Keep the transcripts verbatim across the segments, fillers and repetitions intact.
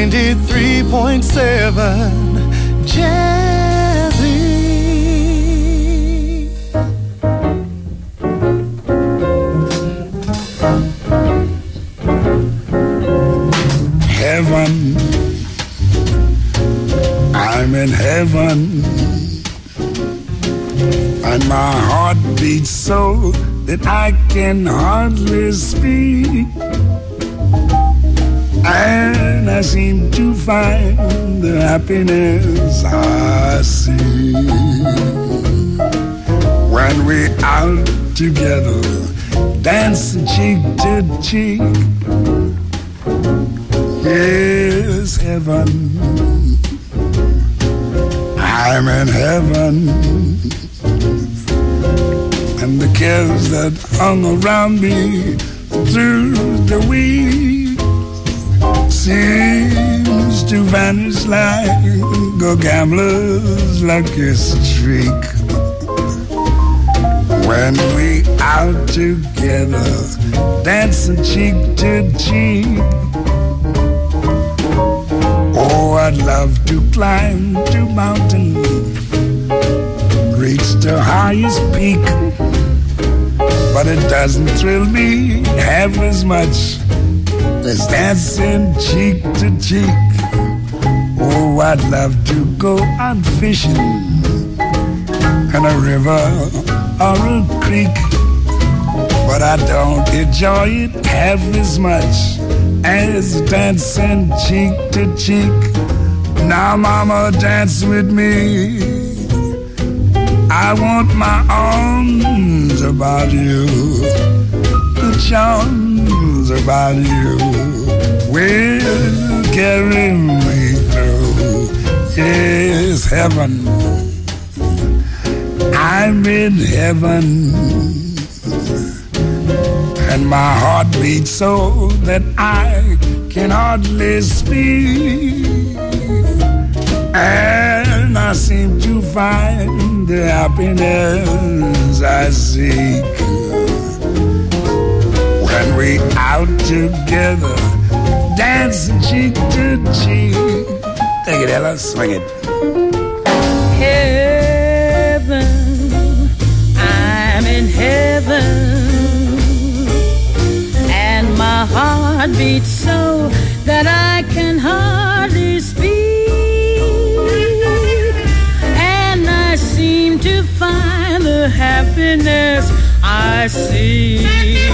ninety-three point seven Jazzy. Heaven, I'm in heaven, and my heart beats so that I can hardly speak. And I seem to find the happiness I see when we're out together, dancing cheek to cheek. Yes, heaven, I'm in heaven, and the cares that hung around me through the week seems to vanish like a gambler's lucky streak. When we out together, dancing cheek to cheek. Oh, I'd love to climb to mountain, reach the highest peak, but it doesn't thrill me half as much as dancing cheek to cheek. Oh, I'd love to go out fishing in a river or a creek, but I don't enjoy it half as much as dancing cheek to cheek. Now, mama, dance with me. I want my arms about you, the charms about you will carry me through. Yes, heaven, I'm in heaven, and my heart beats so that I can hardly speak. And I seem to find the happiness I seek when we out together, dancing cheek to cheek. Take it, Ella, swing it. Heaven, I'm in heaven, and my heart beats so that I can hardly speak. And I seem to find the happiness I seek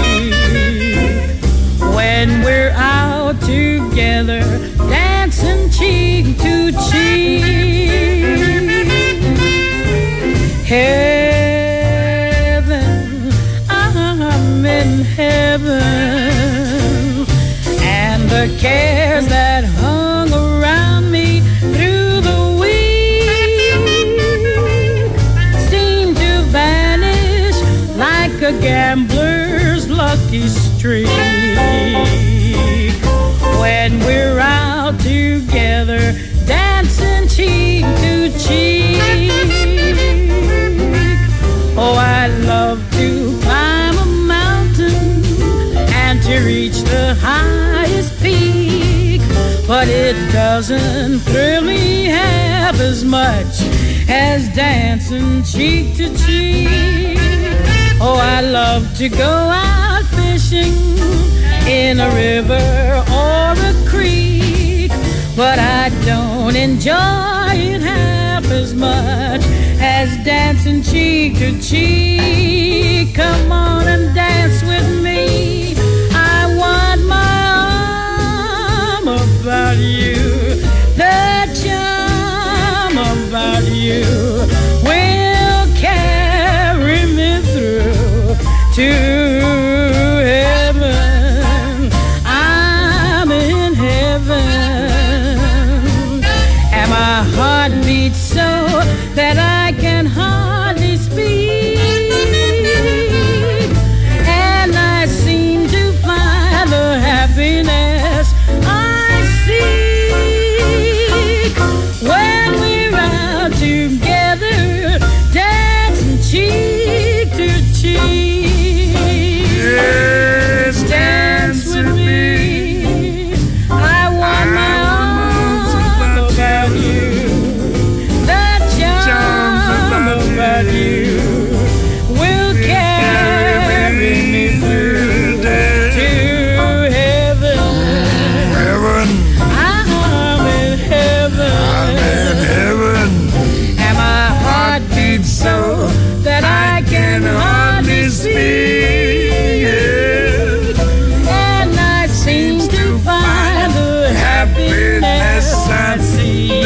when we're out together, dancing cheek to cheek. Heaven, I'm in heaven, and the cares that hung around me through the week seem to vanish like a gambler's lucky streak. When we're out together, dancing cheek to cheek. Oh, I love to climb a mountain and to reach the highest peak, but it doesn't thrill me half as much as dancing cheek to cheek. Oh, I love to go out fishing in a river or a creek, but I don't enjoy it half as much as dancing cheek to cheek. Come on and dance with me. I want my arm about you, the charm about you will carry me through to heaven. I'm in heaven, and my heart beats so that I can hardly speak. And I seem to find the happiness I seek when we're out together,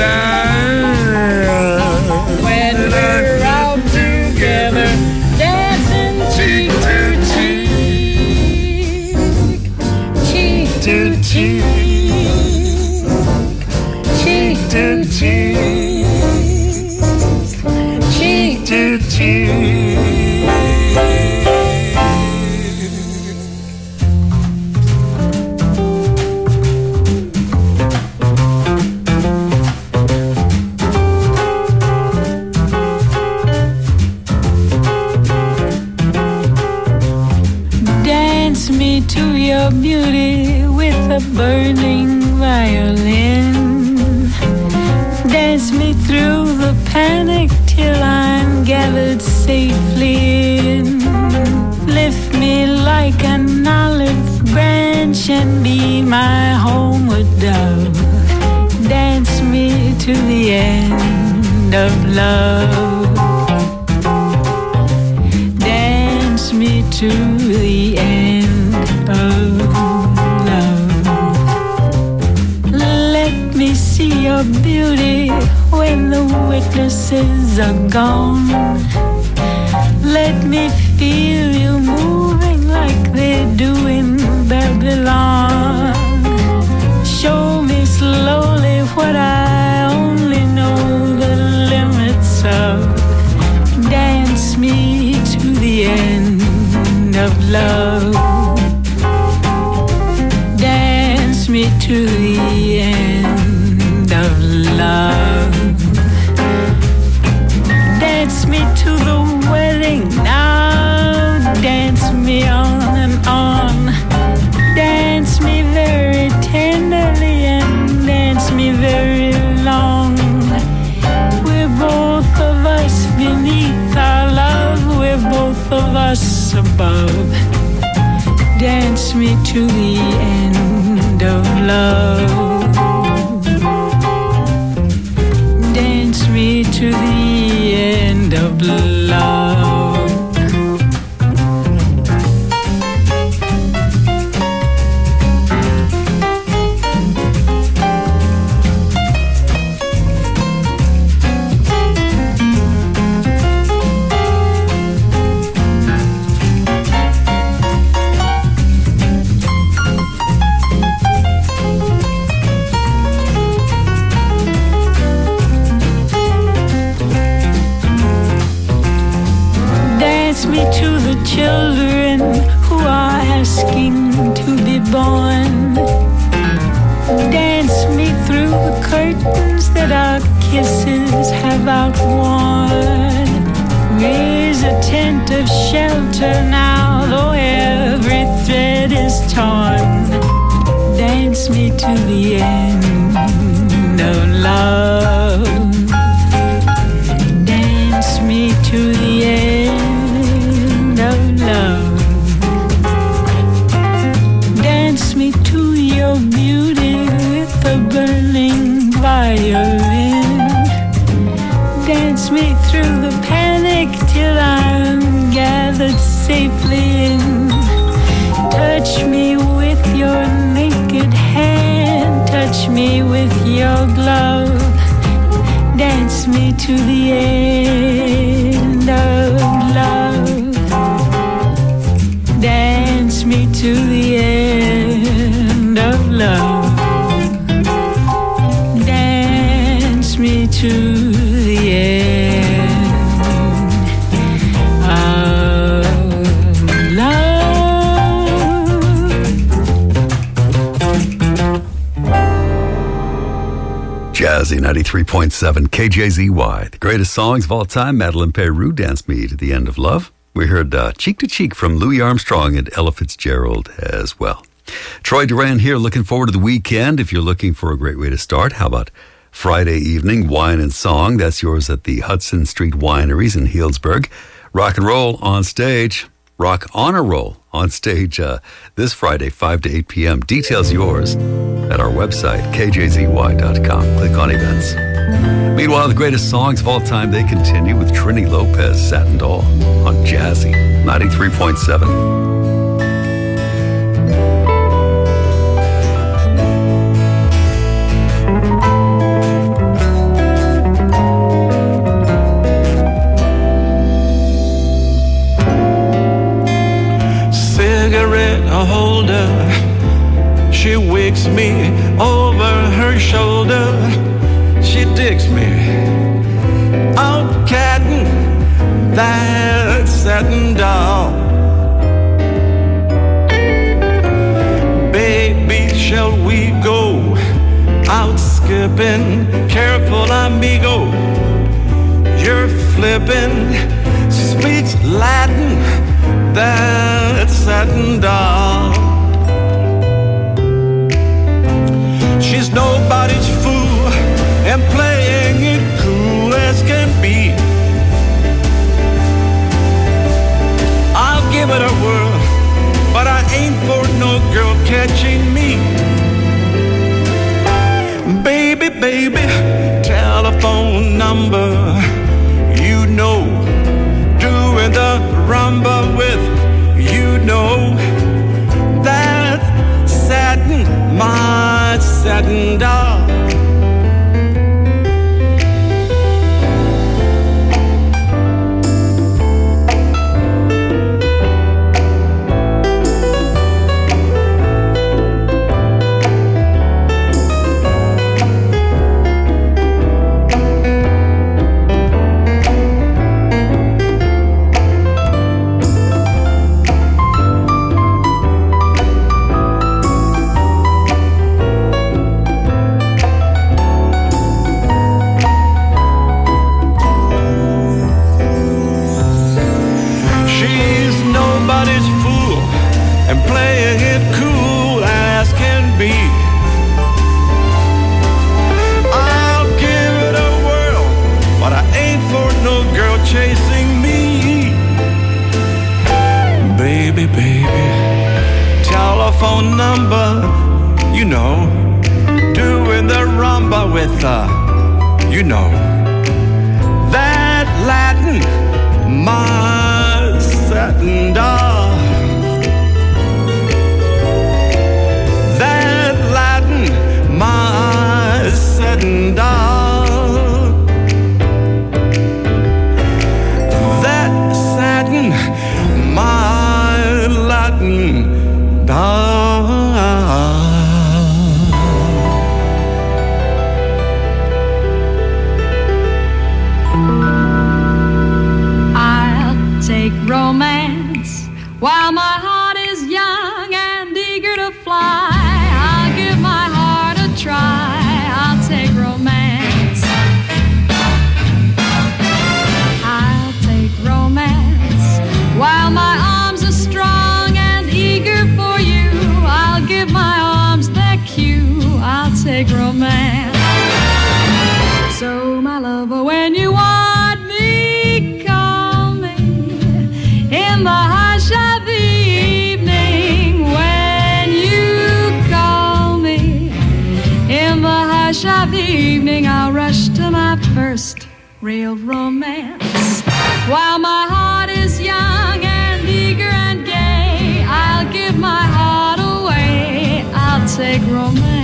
time. When we're out together, dancing cheek to cheek, cheek to cheek, cheek to cheek, cheek to cheek. To your beauty with a burning violin. Dance me through the panic till I'm gathered safely in. Lift me like an olive branch and be my homeward dove. Dance me to the end of love. Dance me to the end of love. Let me see your beauty when the witnesses are gone. Let me feel you moving like they do in Babylon. Show me slowly what I only know the limits of. Dance me to the end of love. Dance me to the end of love. Dance me to the wedding now. Dance me on and on. Dance me very tenderly and dance me very long. We're both of us beneath our love. We're both of us above. Dance me to the end of love. Dance me to the end of love. Children who are asking to be born. Dance me through the curtains that our kisses have outworn. Raise a tent of shelter now, though every thread is torn. Dance me to the end of love. Dance me to the end of love. Dance me to your beauty with a burning violin. Dance me through the panic till I'm gathered safely in. Touch me with your naked hand. Touch me with your glove. Dance me to the end of love. Dance me to the end of love. Dance me to the end of love. Jazzy ninety-three point seven K J Z Y. The greatest songs of all time. Madeleine Peyrou, Dance Me to the End of Love. We heard uh, Cheek to Cheek from Louis Armstrong and Ella Fitzgerald as well. Troy Duran here, looking forward to the weekend. If you're looking for a great way to start, how about Friday evening, wine and song? That's yours at the Hudson Street Wineries in Healdsburg. Rock and roll on stage. Rock on a roll on stage uh, this Friday, five to eight p.m. Details yours at our website, k j z y dot com. Click on events. Meanwhile, the greatest songs of all time, they continue with Trini Lopez, Satin Doll on Jazzy ninety-three point seven. me over her shoulder. She digs me out catting that satin doll. Baby, shall we go out skipping? Careful, amigo, you're flipping. Speaks Latin, that satin doll. She's nobody's fool and playing it cool as can be. I'll give it a whirl, but I ain't for no girl catching me. Baby, baby, telephone number, you know, doing the rumba with, you know, that satin, my satin doll. Phone number, you know, doing the rumba with, uh, you know, that Latin, my satin doll. That Latin, my satin doll. That satin, my Latin doll. I'll take romance while my heart is young and eager to fly. I'll give my heart a try. I'll take romance. I'll take romance while my arms are strong and eager for you. I'll give my arms their cue. I'll take romance. So my lover, when you want me, call me in the hush of the evening. When you call me in the hush of the evening, I'll rush to my first real romance. While my heart is young and eager and gay, I'll give my heart away. I'll take romance.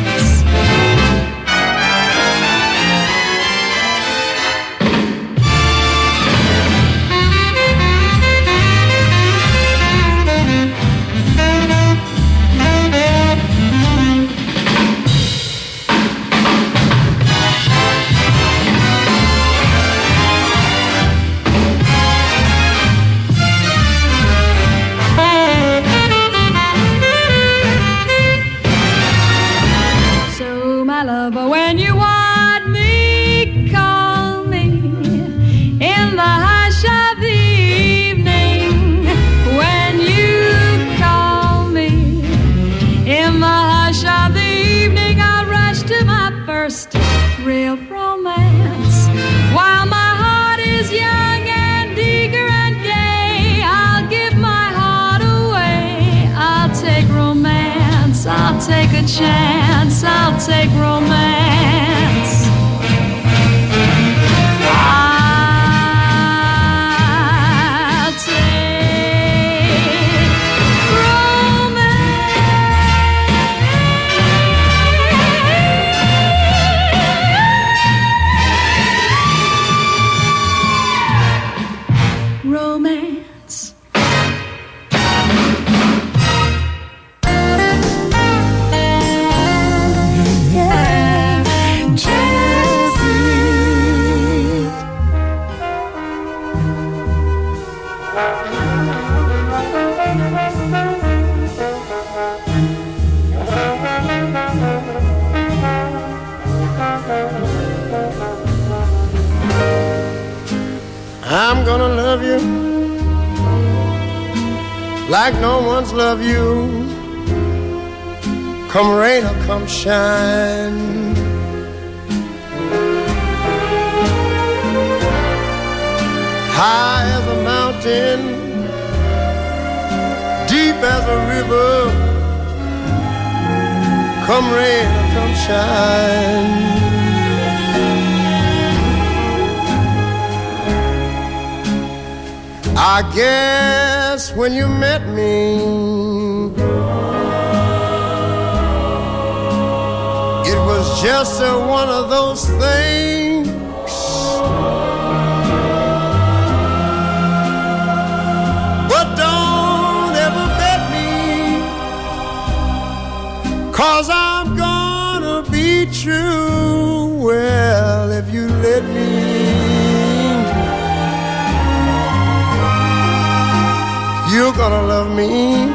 But when you want me, call me in the hush of the evening. When you call me in the hush of the evening, I'll rush to my first real romance. While my heart is young and eager and gay, I'll give my heart away. I'll take romance. I'll take a chance. I'll take romance. I'm gonna love you like no one's loved you, come rain or come shine. High as a mountain, deep as a river, come rain or come shine. I guess when you met me, it was just a, one of those things. But don't ever bet me, 'cause I'm gonna be true. Well, if you let me, you're gonna love me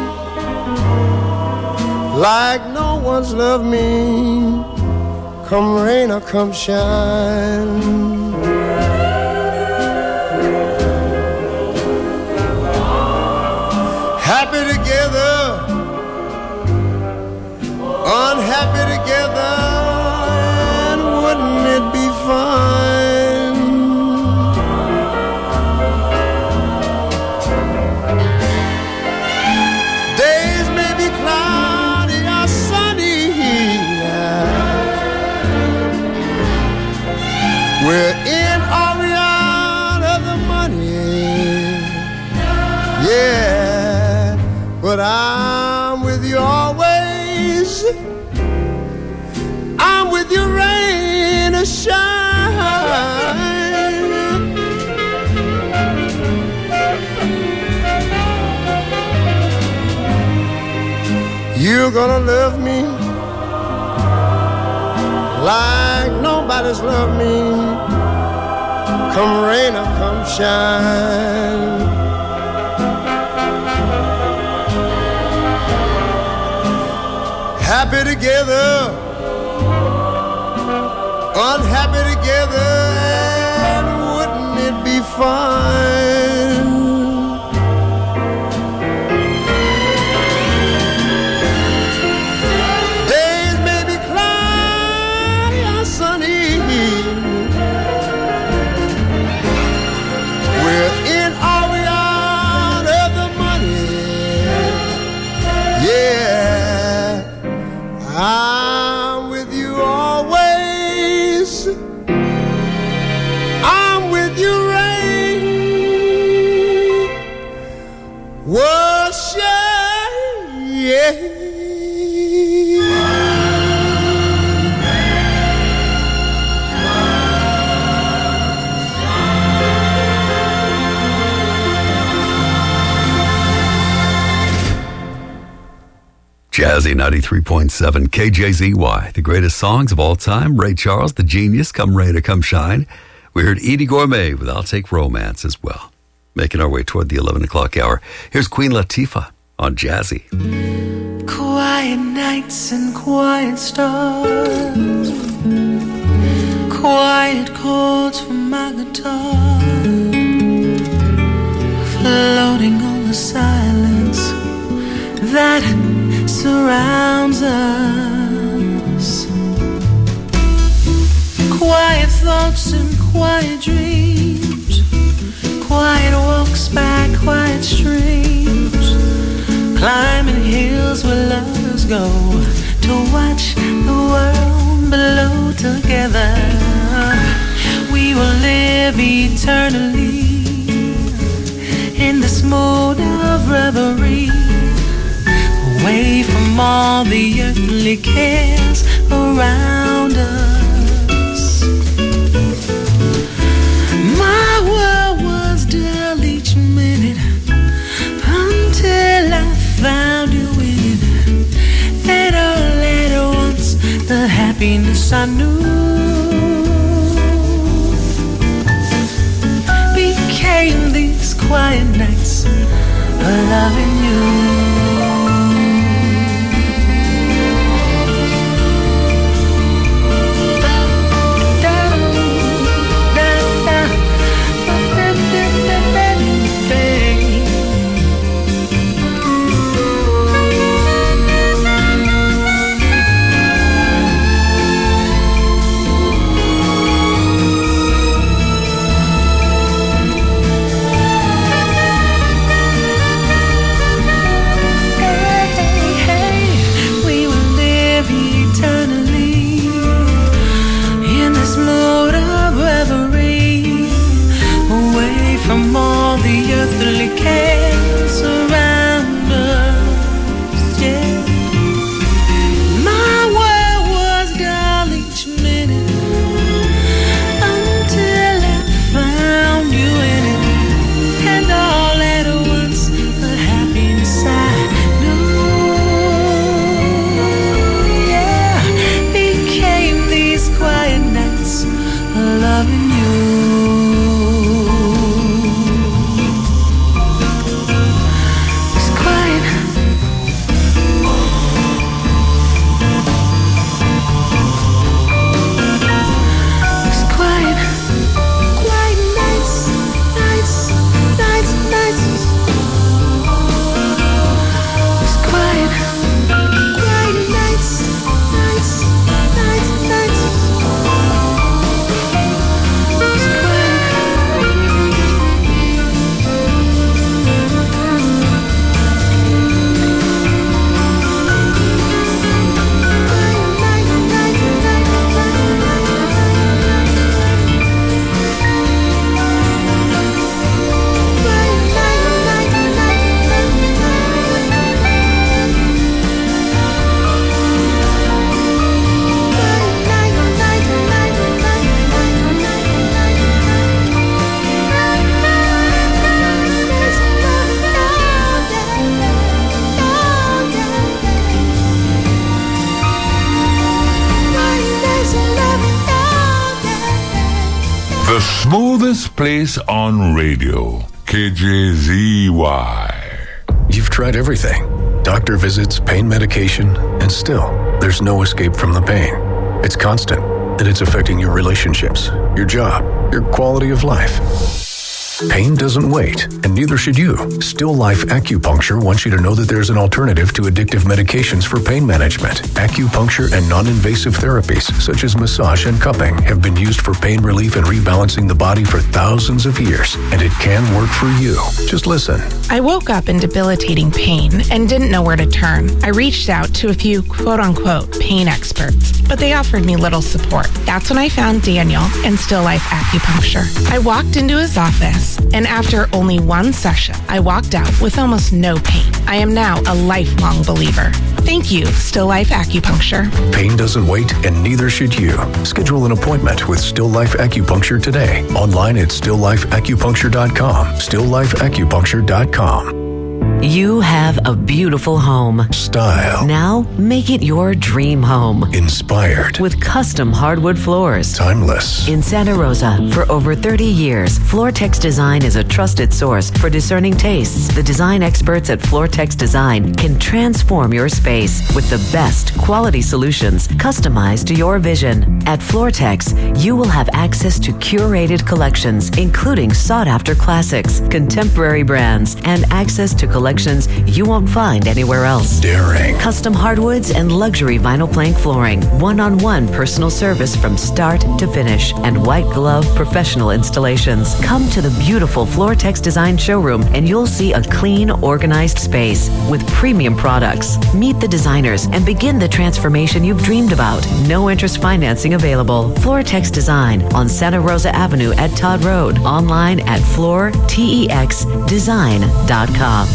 like no one's loved me, come rain or come shine. Happy together, unhappy together, and wouldn't it be fine? Days may be cloudy or sunny, we're in or we out of the money, yeah, but I'm with you always. I'm with you rain or shine. You're gonna love me like nobody's loved me, come rain or come shine. Happy together, unhappy together, and wouldn't it be fine? Days may be cloudy or sunny, we're in or we out of the money, yeah, I'm with you always. I'm with you, rain. Worship, yeah. Jazzy ninety-three point seven K J Z Y, the greatest songs of all time. Ray Charles, the genius, come rain or come shine. We heard Edie Gourmet with I'll Take Romance as well. Making our way toward the eleven o'clock hour. Here's Queen Latifah on Jazzy. Quiet nights and quiet stars, quiet chords from my guitar, floating on the silence that surrounds us. Quiet thoughts and quiet dreams, quiet walks by quiet streams, climbing hills where lovers go to watch the world below together. We will live eternally in this mood of reverie, away from all the earthly cares around us. My world was dull each minute until I found you in it. And all at once the happiness I knew became these quiet nights of loving you. Da, da, da, da, da, da, da. The smoothest place on radio. K J Z Y. You've tried everything. Doctor visits, pain medication, and still, there's no escape from the pain. It's constant, and it's affecting your relationships, your job, your quality of life. Pain doesn't wait, and neither should you. Still Life Acupuncture wants you to know that there's an alternative to addictive medications for pain management. Acupuncture and non-invasive therapies, such as massage and cupping, have been used for pain relief and rebalancing the body for thousands of years, and it can work for you. Just listen. I woke up in debilitating pain and didn't know where to turn. I reached out to a few quote-unquote pain experts, but they offered me little support. That's when I found Daniel and Still Life Acupuncture. I walked into his office, and after only one session, I walked out with almost no pain. I am now a lifelong believer. Thank you, Still Life Acupuncture. Pain doesn't wait, and neither should you. Schedule an appointment with Still Life Acupuncture today. Online at still life acupuncture dot com. still life acupuncture dot com. You have a beautiful home. Style. Now make it your dream home. Inspired. With custom hardwood floors. Timeless. In Santa Rosa, for over thirty years, Floortex Design is a trusted source for discerning tastes. The design experts at Floortex Design can transform your space with the best quality solutions customized to your vision. At Floortex, you will have access to curated collections, including sought-after classics, contemporary brands, and access to collections you won't find anywhere else. Daring. Custom hardwoods and luxury vinyl plank flooring. One-on-one personal service from start to finish. And white glove professional installations. Come to the beautiful Floortex Design showroom and you'll see a clean, organized space with premium products. Meet the designers and begin the transformation you've dreamed about. No interest financing available. Floortex Design on Santa Rosa Avenue at Todd Road. Online at floor tex design dot com.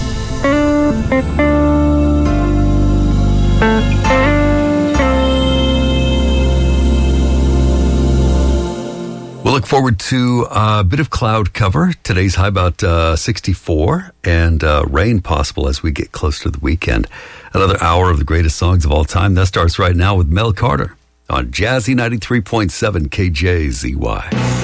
We'll look forward to a bit of cloud cover. Today's high about uh, sixty-four, and uh, rain possible as we get close to the weekend. Another hour of the greatest songs of all time. That starts right now with Mel Carter on Jazzy ninety-three point seven K J Z Y.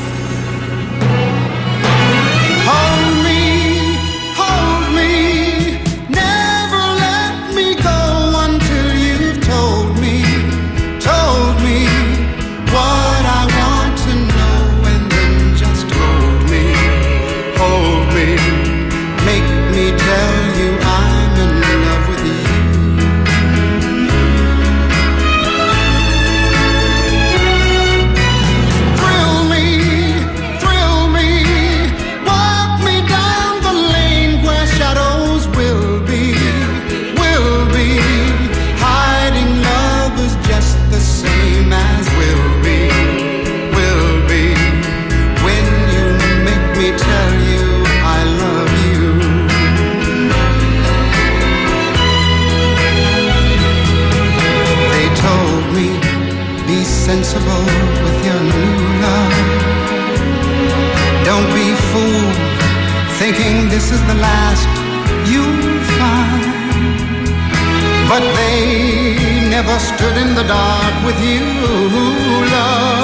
Sensible with your new love. Don't be fooled thinking this is the last you'll find. But they never stood in the dark with you, love.